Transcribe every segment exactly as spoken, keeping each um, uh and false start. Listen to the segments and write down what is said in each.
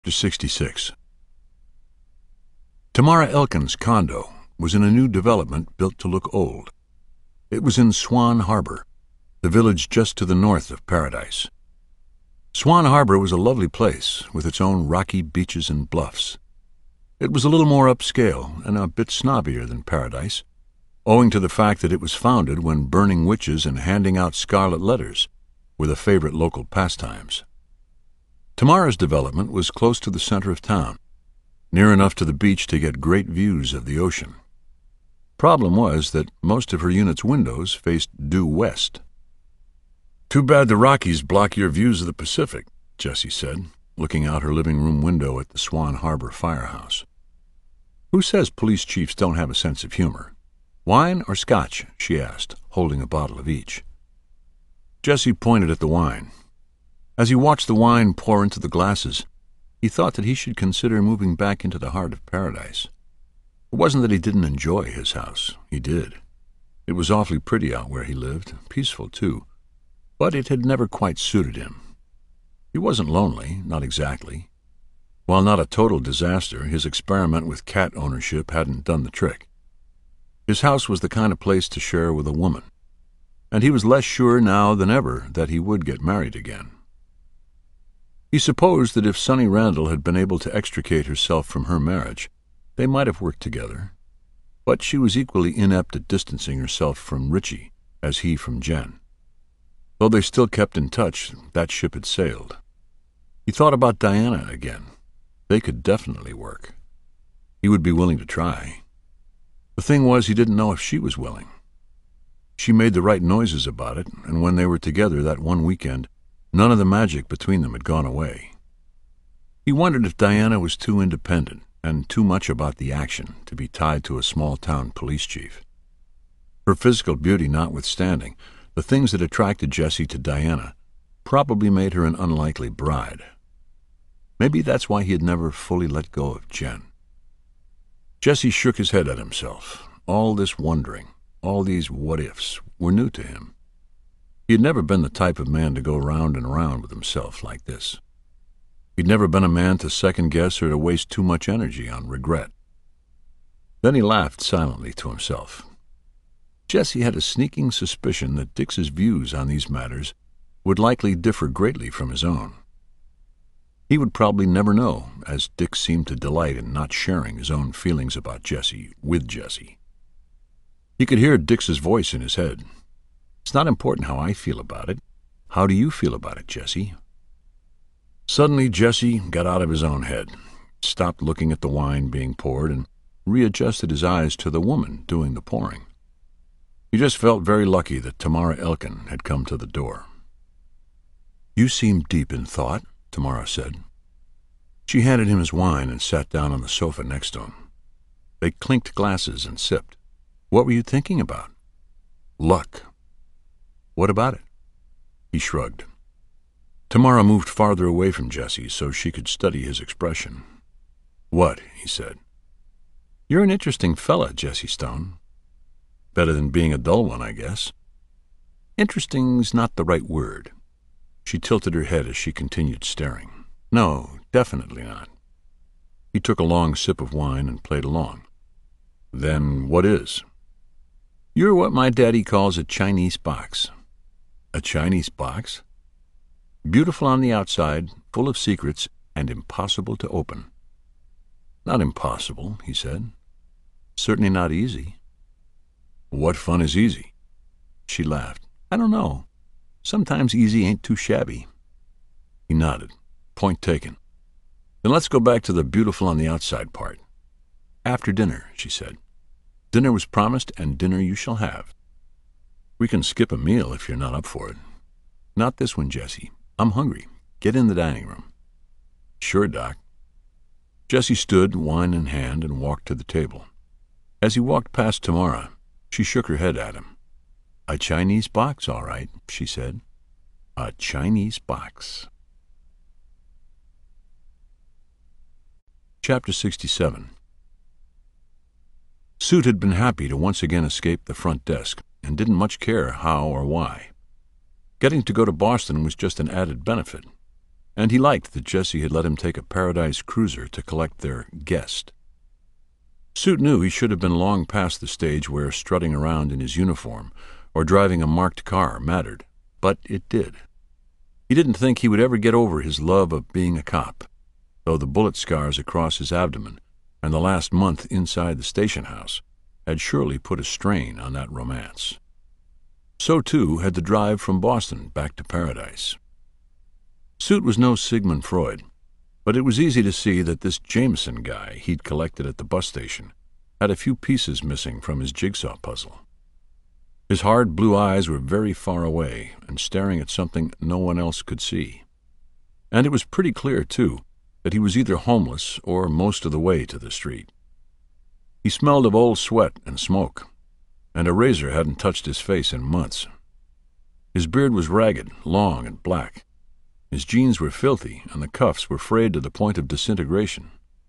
Chapter sixty-six. Tamara Elkin's condo was in a new development built to look old. It was in Swan Harbor, the village just to the north of Paradise. Swan Harbor was a lovely place with its own rocky beaches and bluffs. It was a little more upscale and a bit snobbier than Paradise, owing to the fact that it was founded when burning witches and handing out scarlet letters were the favorite local pastimes. Tamara's development was close to the center of town, near enough to the beach to get great views of the ocean. Problem was that most of her unit's windows faced due west. "Too bad the Rockies block your views of the Pacific," Jessie said, looking out her living room window at the Swan Harbor firehouse. "Who says police chiefs don't have a sense of humor? Wine or scotch?" she asked, holding a bottle of each. Jessie pointed at the wine. As he watched the wine pour into the glasses, he thought that he should consider moving back into the heart of Paradise. It wasn't that he didn't enjoy his house. He did. It was awfully pretty out where he lived, peaceful too, but it had never quite suited him. He wasn't lonely, not exactly. While not a total disaster, his experiment with cat ownership hadn't done the trick. His house was the kind of place to share with a woman, and he was less sure now than ever that he would get married again. He supposed that if Sonny Randall had been able to extricate herself from her marriage, they might have worked together, but she was equally inept at distancing herself from Richie as he from Jen. Though they still kept in touch, that ship had sailed. He thought about Diana again. They could definitely work. He would be willing to try. The thing was, he didn't know if she was willing. She made the right noises about it, and when they were together that one weekend, none of the magic between them had gone away. He wondered if Diana was too independent and too much about the action to be tied to a small-town police chief. Her physical beauty notwithstanding, the things that attracted Jessie to Diana probably made her an unlikely bride. Maybe that's why he had never fully let go of Jen. Jessie shook his head at himself. All this wondering, all these what-ifs, were new to him. He had never been the type of man to go round and round with himself like this. He'd never been a man to second-guess or to waste too much energy on regret. Then he laughed silently to himself. Jessie had a sneaking suspicion that Dix's views on these matters would likely differ greatly from his own. He would probably never know, as Dix seemed to delight in not sharing his own feelings about Jessie with Jessie. He could hear Dix's voice in his head. "It's not important how I feel about it. How do you feel about it, Jessie?" Suddenly, Jessie got out of his own head, stopped looking at the wine being poured, and readjusted his eyes to the woman doing the pouring. He just felt very lucky that Tamara Elkin had come to the door. "You seem deep in thought," Tamara said. She handed him his wine and sat down on the sofa next to him. They clinked glasses and sipped. "What were you thinking about?" "Luck." "What about it?" He shrugged. Tamara moved farther away from Jessie so she could study his expression. "What?" he said. "You're an interesting fella, Jessie Stone. Better than being a dull one, I guess." "Interesting's not the right word." She tilted her head as she continued staring. "No, definitely not." He took a long sip of wine and played along. "Then what is?" "You're what my daddy calls a Chinese box." "A Chinese box?" "Beautiful on the outside, full of secrets, and impossible to open." "Not impossible," he said. "Certainly not easy." "What fun is easy?" She laughed. "I don't know. Sometimes easy ain't too shabby." He nodded. "Point taken. Then let's go back to the beautiful on the outside part." "After dinner," she said. "Dinner was promised, and dinner you shall have." "We can skip a meal if you're not up for it." "Not this one, Jessie. I'm hungry. Get in the dining room." "Sure, Doc." Jessie stood, wine in hand, and walked to the table. As he walked past Tamara, she shook her head at him. "A Chinese box, all right," she said. "A Chinese box." Chapter sixty-seven. Suit had been happy to once again escape the front desk, and didn't much care how or why. Getting to go to Boston was just an added benefit. and he liked that Jesse had let him take a Paradise cruiser to collect their guest. Suit knew he should have been long past the stage where strutting around in his uniform or driving a marked car mattered, but it did. He didn't think he would ever get over his love of being a cop, though the bullet scars across his abdomen and the last month inside the station house had surely put a strain on that romance. So, too, had the drive from Boston back to Paradise. Suit was no Sigmund Freud, but it was easy to see that this Jameson guy he'd collected at the bus station had a few pieces missing from his jigsaw puzzle. His hard blue eyes were very far away and staring at something no one else could see. And it was pretty clear, too, that he was either homeless or most of the way to the street. He smelled of old sweat and smoke, and a razor hadn't touched his face in months. His beard was ragged, long, and black. His jeans were filthy, and the cuffs were frayed to the point of disintegration.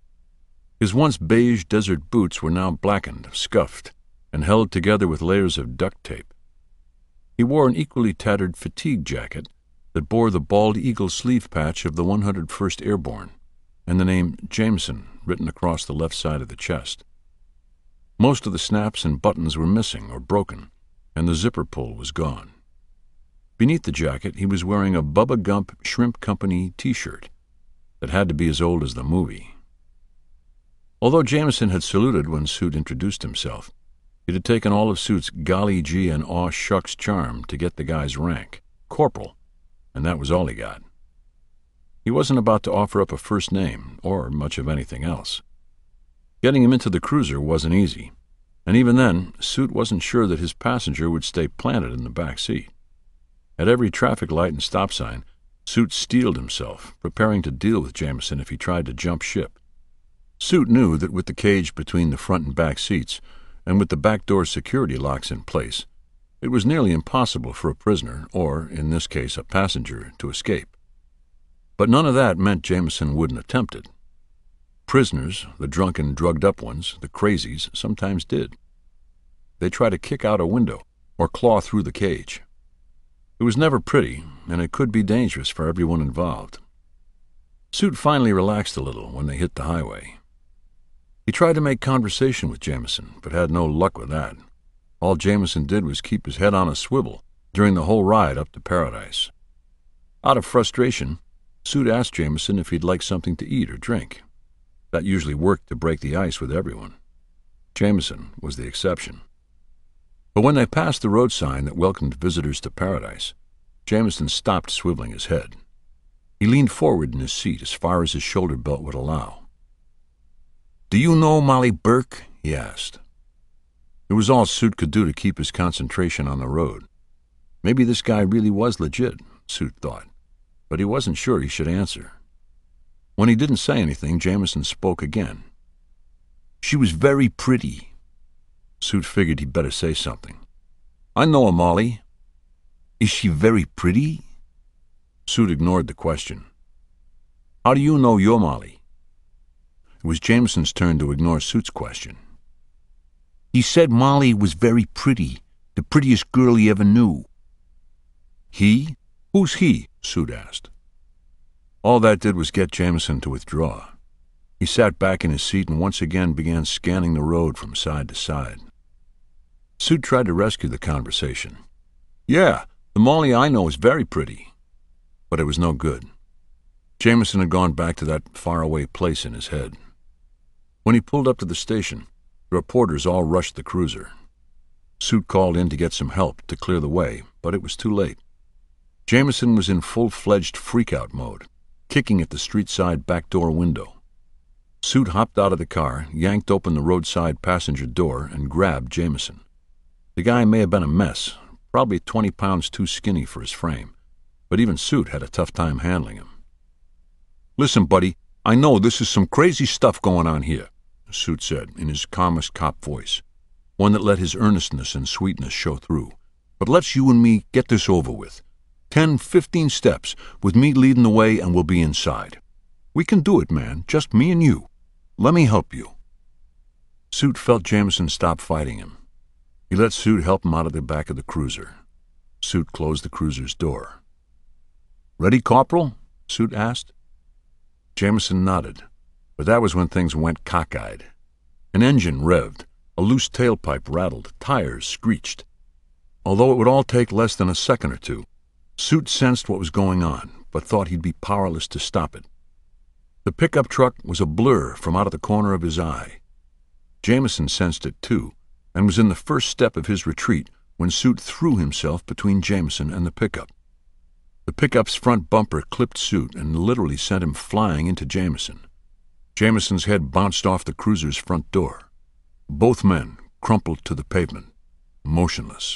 His once beige desert boots were now blackened, scuffed, and held together with layers of duct tape. He wore an equally tattered fatigue jacket that bore the bald eagle sleeve patch of the one hundred first Airborne, and the name Jameson written across the left side of the chest. Most of the snaps and buttons were missing or broken, and the zipper pull was gone. Beneath the jacket, he was wearing a Bubba Gump Shrimp Company T-shirt that had to be as old as the movie. Although Jameson had saluted when Suit introduced himself, it had taken all of Suit's golly gee and aw shucks charm to get the guy's rank, corporal, and that was all he got. He wasn't about to offer up a first name or much of anything else. Getting him into the cruiser wasn't easy, and even then, Suit wasn't sure that his passenger would stay planted in the back seat. At every traffic light and stop sign, Suit steeled himself, preparing to deal with Jameson if he tried to jump ship. Suit knew that with the cage between the front and back seats, and with the back door security locks in place, it was nearly impossible for a prisoner, or, in this case, a passenger, to escape. But none of that meant Jameson wouldn't attempt it. Prisoners, the drunken, drugged-up ones, the crazies, sometimes did. They tried to kick out a window or claw through the cage. It was never pretty, and it could be dangerous for everyone involved. Suit finally relaxed a little when they hit the highway. He tried to make conversation with Jameson, but had no luck with that. All Jameson did was keep his head on a swivel during the whole ride up to Paradise. Out of frustration, Suit asked Jameson if he'd like something to eat or drink. That usually worked to break the ice with everyone. Jameson was the exception. But when they passed the road sign that welcomed visitors to Paradise, Jameson stopped swiveling his head. He leaned forward in his seat as far as his shoulder belt would allow. "Do you know Molly Burke?" he asked. It was all Suit could do to keep his concentration on the road. Maybe this guy really was legit, Suit thought, but he wasn't sure he should answer. When he didn't say anything, Jameson spoke again. "She was very pretty." Suit figured he'd better say something. "I know her, Molly." "Is she very pretty?" Suit ignored the question. "How do you know your Molly?" It was Jameson's turn to ignore Suit's question. "He said Molly was very pretty, the prettiest girl he ever knew." "He? Who's he?" Suit asked. All that did was get Jameson to withdraw. He sat back in his seat and once again began scanning the road from side to side. Suit tried to rescue the conversation. "Yeah, the Molly I know is very pretty." But it was no good. Jameson had gone back to that faraway place in his head. When he pulled up to the station, the reporters all rushed the cruiser. Suit called in to get some help to clear the way, but it was too late. Jameson was in full-fledged freak-out mode, kicking at the street-side back door window. Suit hopped out of the car, yanked open the roadside passenger door, and grabbed Jameson. The guy may have been a mess, probably twenty pounds too skinny for his frame, but even Suit had a tough time handling him. "Listen, buddy, I know this is some crazy stuff going on here," Suit said in his calmest cop voice, one that let his earnestness and sweetness show through. "But let's you and me get this over with. Ten, fifteen steps, with me leading the way, and we'll be inside. We can do it, man, just me and you. Let me help you." Suit felt Jameson stop fighting him. He let Suit help him out of the back of the cruiser. Suit closed the cruiser's door. "Ready, Corporal?" Suit asked. Jameson nodded, but that was when things went cockeyed. An engine revved, a loose tailpipe rattled, tires screeched. Although it would all take less than a second or two, Suit sensed what was going on, but thought he'd be powerless to stop it. The pickup truck was a blur from out of the corner of his eye. Jameson sensed it too, and was in the first step of his retreat when Suit threw himself between Jameson and the pickup. The pickup's front bumper clipped Suit and literally sent him flying into Jameson. Jameson's head bounced off the cruiser's front door. Both men crumpled to the pavement, motionless.